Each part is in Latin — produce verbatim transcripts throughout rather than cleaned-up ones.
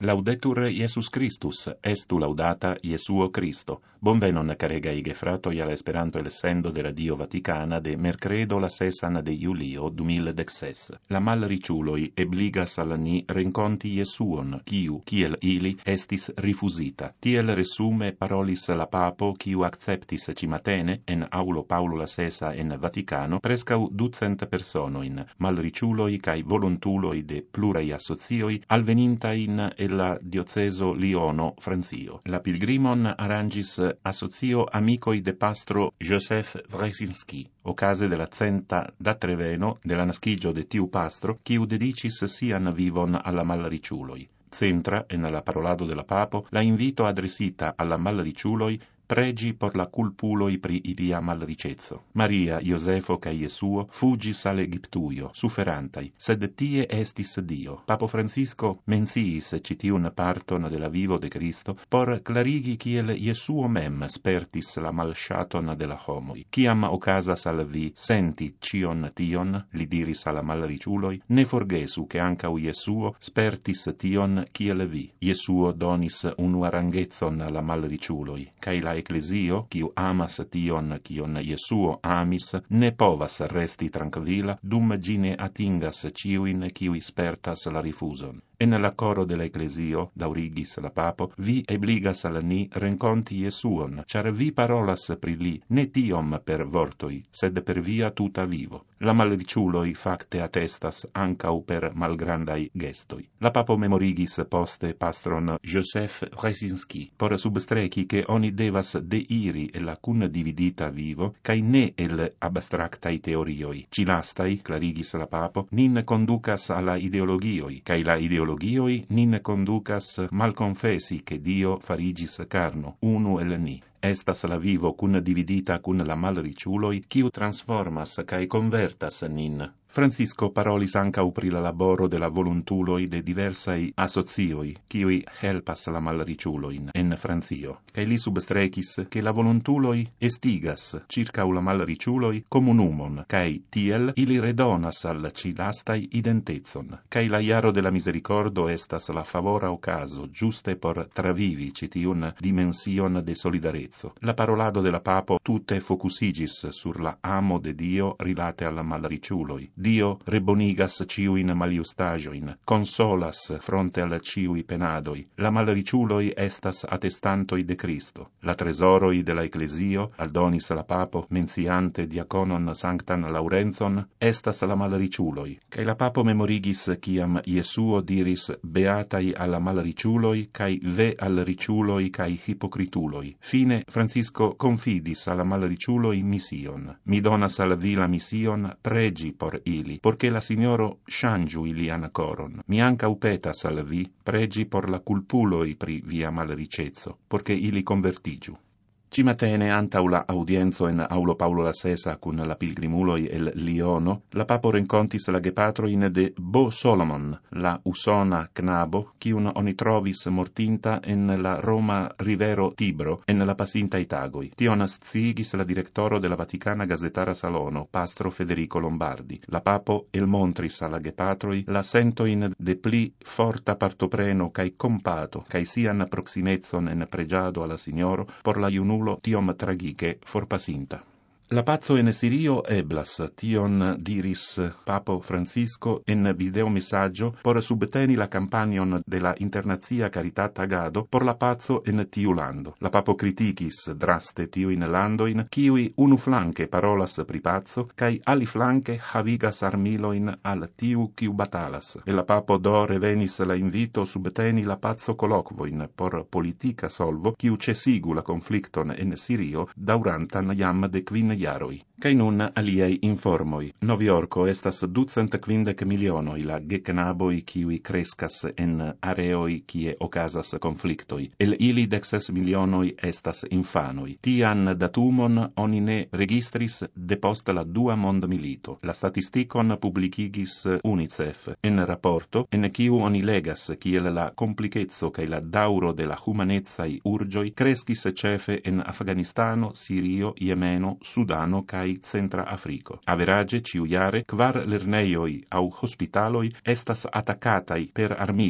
Laudetur Iesus Christus, estu laudata Iesuo Cristo. Bonvenon caregai gefratoi al Esperanto el sendo de Radio Vaticana de mercredo la sesan de Julio du mil dexes. La mal riciuloi ebligas al ni renconti Iesuon, quiu, kiel ili, estis rifusita. Tiel resume parolis la papo, quiu acceptis cimatene, en aulo Paulo la sesa en Vaticano, prescau ducent personoin, mal riciuloi cae voluntuloi de plurai associoi, alvenintain el la dioceso Liono, Francio. La pilgrimon arrangis associo amicoi de pastro Joseph Wresinski, ocase de la centa da Treveno, de la nascigio de tiu pastro, quiu dedicis sian vivon alla malriciuloi. Centra, en la parolado de la papo, la invito adresita alla malriciuloi pregi por la culpuloi pri ilia malricezzo. Maria, Iosefo ca Iesuo fugis al Egiptuio, suferantai, sed tie estis Dio. Papo Francisco menciis citiun parton de la vivo de Cristo por clarigi kiel Iesuo mem spertis la malshaton de la homoi. Ciam ocasas al vi senti cion tion, li diris alla malriciuloi, ne forgesu che ancau Iesuo spertis tion kiel vi. Iesuo donis unu arangezzon alla malriciuloi, cae la Ecclesio, quiu amas tion quion Iesuo amis, ne povas resti tranquilla, dum gine atingas ciuin quiui spertas la rifuson. En la coro de la Ecclesio, daurigis la papo, vi ebligas al ni renconti Iesuon, char vi parolas pri li, ne tiom per vortoi, sed per via tuta vivo. La malriciuloi facte attestas ancau per malgrandai gestoi. La papo memorigis poste pastron Joseph Wresinski, por substreci che oni devas deiri e la cun dividita vivo, cae ne el abstractai teorioi. Cilastai, clarigis la papo, nin conducas alla ideologioi, cae la ideologioi nin conducas malconfesi che Dio farigis carno, unu el ni. Estas la vivo cun dividita cun la malriciuloi, quiu transformas cae convertas nin. Francisco parolis ancau pri la laboro de la voluntuloi de diversai asocioi, quiui helpas la malriciuloin en Francio, cae li substrecis che la voluntuloi estigas circau la malriciuloi comunumon, cae tiel ili redonas al cilastai identezon, cae la iaro de la misericordo estas la favora ocaso giuste por travivi citiun dimension de solidarezzo. La parolado de la papo tutte focusigis sur la amo de Dio rilate alla malriciuloi. Dio rebonigas ciuin maliustagioin, consolas fronte al ciui penadoi. La malriciuloi estas attestantoi de Cristo. La tresoroi de la Ecclesio, aldonis la papo, menciante diaconon sanctan Laurenzon, estas la malriciuloi. Cae la papo memorigis ciam Iesuo diris beatai alla malriciuloi, cae ve al riciuloi cae hipocrituloi. Fine, Francisco confidis alla malriciuloi mission. Mi donas al vi la mission, pregi por ili, porche la Signoro shangiu ilian coron. Mi ancau petas al vi, pregi por la culpuloi pri via malricezzo, porche ili convertigiu. Cimatene antau la audienzo en aulo Paulo la sesa cun la pilgrimuloi el Liono, la papo rencontis la gepatroin de Bo Solomon, la usona knabo, cium oni trovis mortinta en la Roma rivero Tibro, en la pasintai tagoi. Tion sciigis la directoro de la Vaticana Gazetara Salono, pastro Federico Lombardi. La papo el montris alla gepatroi la sentoin de pli forta partopreno cae compato, cae sian proximezzon en pregiado alla Signoro, por la iunulo tiom tragiche forpasinta. La pazzo en Sirio eblas, tion diris Papo Francisco en video messaggio por subteni la campanion de la Internazia Caritat Agado por la pazzo en tiu lando. La Papo criticis draste tiuin landoin, kiui unu flanque parolas pri pazzo, cae ali flanque havigas armiloin al tiu kiu batalas. E la Papo do revenis la invito subteni la pazzo colloquoin por politica solvo, kiu cesigu la conflicton en Sirio daurantan jam de quin jaroi. Cae nun aliei informoi. Noviorco estas ducent quindec milionoi la geknaboi kiui crescas en areoi kie ocasas conflictoi. El ili dexes milionoi estas infanoi. Tian datumon oni ne registris depost la dua mondmilito. La statisticon publicigis UNICEF en rapporto en kiu oni legas kiel la complicezzo cae la dauro de la humanezzai urgioi crescis cefe en Afganistano, Sirio, Yemeno, Sudano cae Centra Africo. Average ciujare, kvar lerneioi au hospitaloi estas attaccatai per armiloi.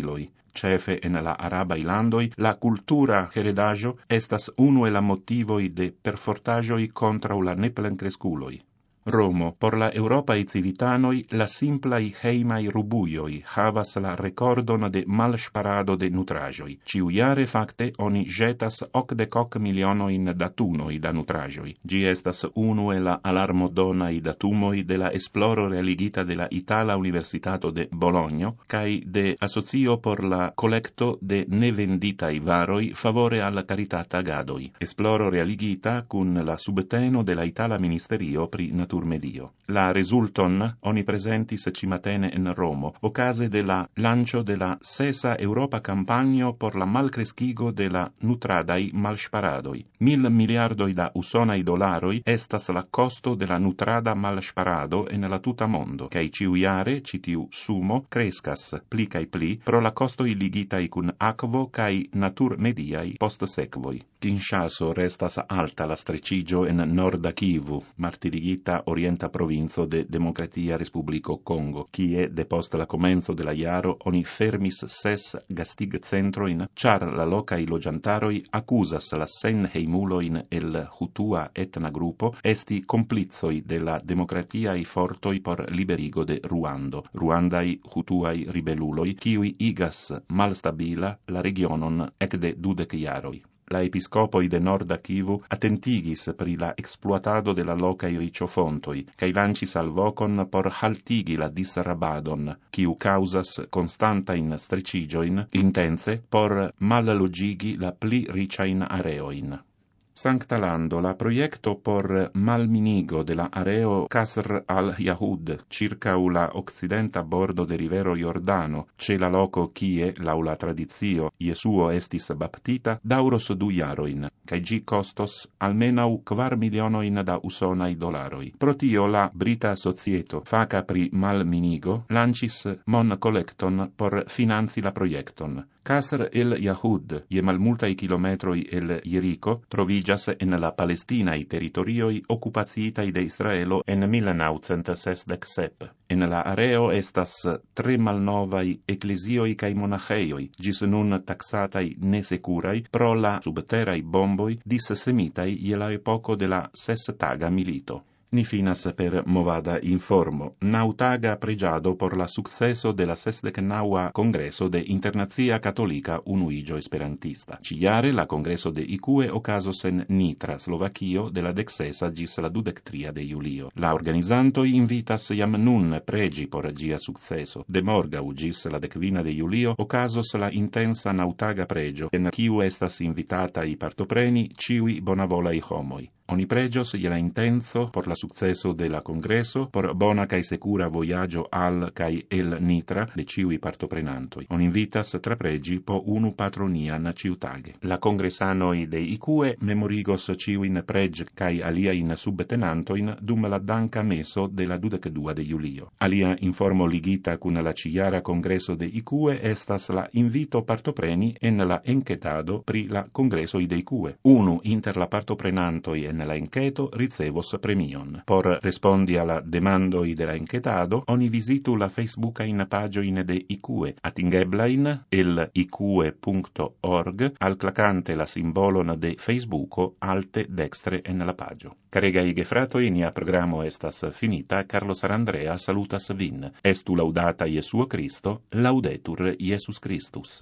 cefe en la arabaj landoj, la kultura heredaĵo estas unu el la motivoj de perfortaĵoj kontraŭ la neplenkreskuloj. Romo, por la Europae civitanoi, la simplai heimai rubujoi havas la recordon de malsparado de nutrajoi. Ciujare facte oni jetas ocdecoc milionoin datunoi da nutrajoi. Gi estas unu el la alarmodonai datumoi de la esploro realigita de la Itala Universitato de Bologno, cae de Asocio por la collecto de nevenditai varoi favore alla caritata agadoi. Esploro realigita cun la subteno de la Itala Ministerio pri Naturmedio. La resulton oni presentis cimatene en Romo, ocase de la lancio de la sesa Europa campagno por la malcrescigo de la nutradai malsparadoi. Mil miliardoi da usonai dolaroi estas la costo de la nutrada malsparado en la tuta mondo, cae ciujare citiu sumo crescas pli cae pli pro la costoi ligitai cun aquo cae naturmediai post sequoi. Kinshaso restas alta la strecigio en Norda Kivu, martirigita orienta provinzo de Democratia Respublico Congo, kie depost la comenzo de la jaro oni fermis ses gastig centroin, char la locai logiantaroi accusas la sen heimuloin el Hutua etna gruppo esti complizoi de la democratiai fortoi por liberigo de Ruando, Ruandai Hutuai ribeluloi, kiui igas malstabila la regionon ecde dudec jaroi. La episcopoi de Norda Kivu attentigis pri la exploatado de la locai riciofontoi, cae lancis al vocon por haltigi la disrabadon, quiu causas constantain strecigioin, intense por mallogigi la pli ricain areoin. Sancta Lando, la proiecto por malminigo de la areo Kasr al-Yahud, circa la occidenta bordo de rivero Jordano, ce la loco kie, lau la tradizio, Jesuo estis baptita, dauros du jaroin, cae gi costos almenau quar milionoin da usonai dolaroi. Pro tio la Brita Societo, faca pri malminigo, lancis mon collecton por finanzi la proiecton. Kasr el-Yahud, je malmultai kilometroi el Jerico, trovigas en la Palestinae territorioi occupaciitai de Israelo en mil naŭcent sesdek sep. En la areo estas tre malnovai ecclesioi cae monaĥejoj, gis nun taxatai nesecurai pro la subterai bomboi dissemitai je la epoko de la sestaga milito. Ni finas per movada informo. Nautaga pregiado por la successo de la sesdeknaŭa Congreso de Internacia Catolica Unuigio Esperantista. Ciare la Congreso de Ikue okazos en Nitra, Slovakio, de la deksesa gis la dudek-tria de julio. La organizantoj invitas jam nun pregi por ĝia sukceso. De morgaŭ gis la dekvina de julio okazos la intensa naŭtaga pregio, en kiu estas invitataj partopreni ĉiuj bonavolaj homoj. Oni pregios je la intenso por la successo de la congreso, por bona cae secura voyaggio al cae el Nitra de ciui partoprenantoi. On invitas tra pregi po unu patronian ciutage. La congresanoi de Ikue memorigos ciuin preg cae aliain subtenantoin dum la danca meso de la dudek-dua de julio. Alia informo ligita cun la ciara congreso de Ikue estas la invito partopreni en la enquetado pri la congresoi de Ikue. Unu inter la partoprenantoi en la enqueto ricevos premion. Por respondi alla demandoi de la enquetado, oni visitu la Facebookain pagioin de Ikue, atingeblain el ikue punto org, al clacante la simbolon de Facebooko alte dextre en la pagio. Caregai gefratoi, nia programo estas finita, Carlos Arandrea salutas vin. Estu laudata Jesuo Cristo, laudetur Jesus Christus.